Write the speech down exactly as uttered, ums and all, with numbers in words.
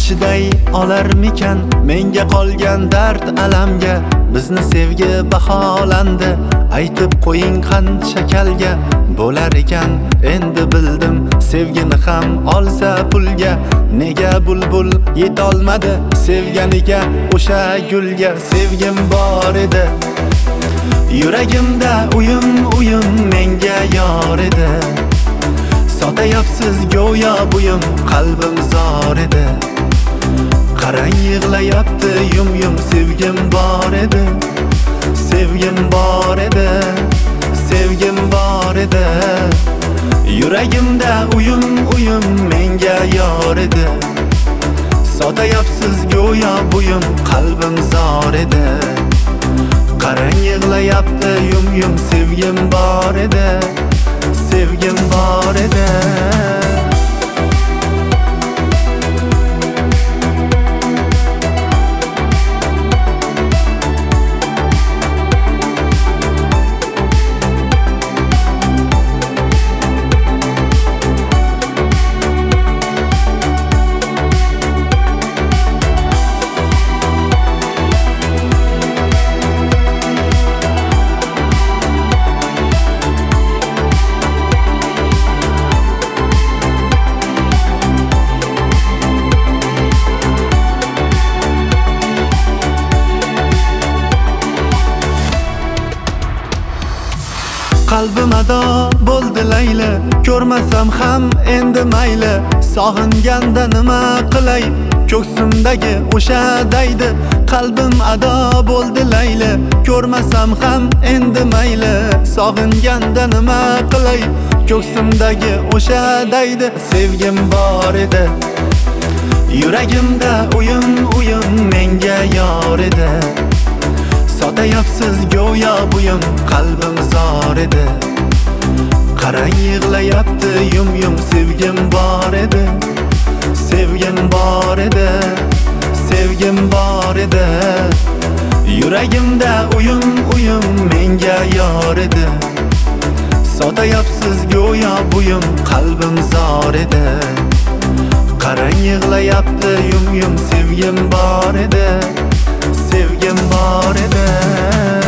chiday olarmikan menga qolgan dard alamga? Bizni sevgi baholandi, aytib qo'ying qancha kalga bo'lar ekan. Endi bildim sevgini ham olsa pulga. Nega bulbul yetolmadi sevganiga o'sha gulga? Sevgim bor edi yuragimda, uyum uyum menga yor edi. Sotayapsiz go'yo buyum, qalbim zor edi. Qarang yig'layapti yum yum, sevgim bor edi, sevgim bor edi, sevgim bor edi. Yuragimda uyum uyum menga yor edi. Sotayapsiz go'yo buyum, qalbim zor edi. Qarang yig'layapti yum yum, sevgim bor edi, sevgim bor edi. Qalbim ado bo'ldi layli, ko'rmasam ham endi mayli. Sog'inganda nima qilay, ko'ksimdagi o'sha daydi. Qalbim ado bo'ldi layli, ko'rmasam ham endi mayli. Sog'inganda nima qilay, ko'ksimdagi o'sha daydi. Sevgim bor edi yuragimda, uyum uyum menga yor edi. Sotayapsiz go'yo buyum, qalbim zor edi. Qarang yig'layapti yum yum, sevgim bor edi, sevgim bor edi, sevgim bor edi. Yuragimda uyum uyum menga yor edi. Sotayapsiz go'yo buyum, qalbim zor edi. Qarang yig'layapti yum yum, sevgim bor edi, sevgim bor edi.